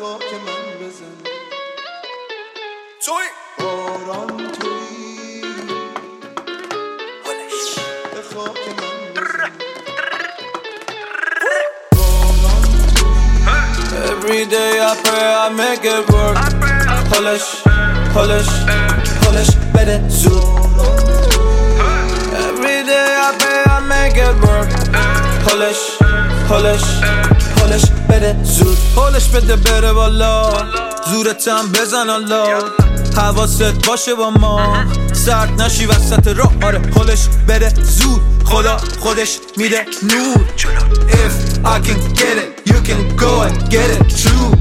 خاک من بزن توی باران توی به خاک من بزن Every day I pray I make it work پلش بده زود Every day I pray I make it work پلش بده زود پلش بده بره والا زورتم بزن الله حواست باشه با ما سرد نشی وسط راه آره پلش بده زود خدا خودش میده نور If I can get it you can go and get it true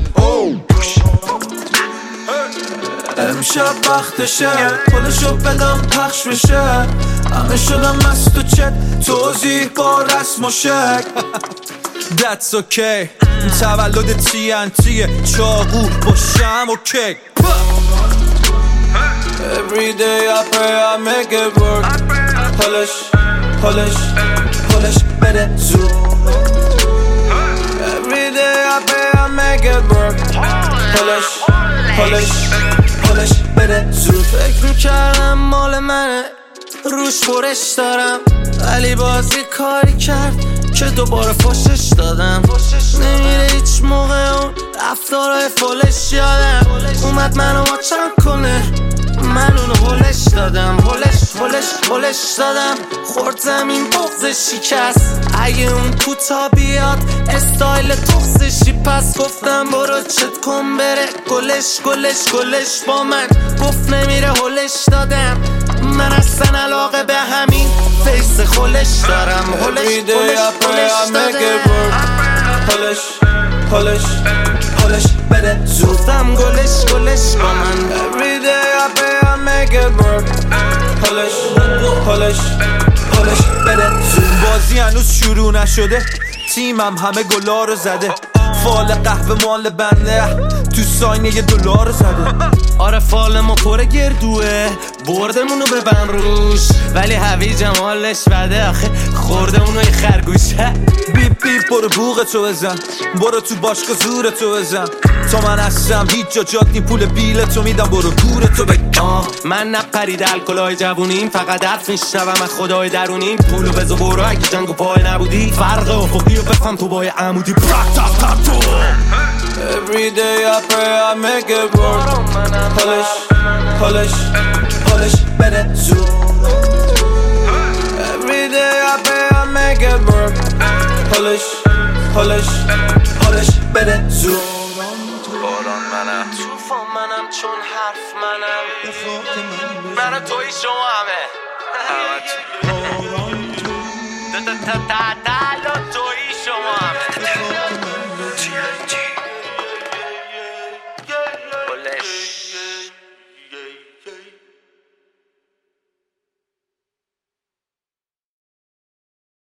امشب وقتشه پلشو بدم پخش بشه همه شدم مست و چت توضیح با رسم و شک That's okay تولد TNTیه چاقو با شم و کیک Every day I pray I make it work پلش بده زود Every day I pray I make it work پلش بده زود فکر میکردم مال منه روش برش دارم ولی بازی کاری کرد که دوباره فوشش دادم نمیره هیچ موقع اون رفتارهای فولش یادم اومد منو واچم کنه من اونو هولش دادم هولش دادم خورد زمین بغزش شکست اگه اون کوتا بیاد استایل تخصشی پس گفتم برو چت کن بره گلش با من گفت نمیره هولش دادم من اصلا علاقه به همین فیس خولش دارم Every day I pray I make it work پلش بده زود گفتم گلش با من Every day I pray I make it work پلش بده زود بازی هنوز شروع نشده تیمم همه گلا رو زده فال قهوه مال بنده تو ساینه $1 زده آره فال ما پر گردوه بردمونو ببن روش ولی هویجم حالش بده آخه خوردمونو یه خرگوشه بیپ بیپ برو بوغتو بزن برو تو باشگاه زورتو بزن تا من هستم هیچ جات نی پول بیلتو میدم برو گورتو بگم من نپرید الکلای جوونیم فقط حرف میشنوم از خدای درونیم پولو بزو برو اگه جنگو پای نبودی فرق افقیو بفهم تو بای عمودی Every day I pray I make it work پلش بده زود Every day I pray I make it work پلش بده زود باران منم توفان منم چون حرف منم من توی شما همه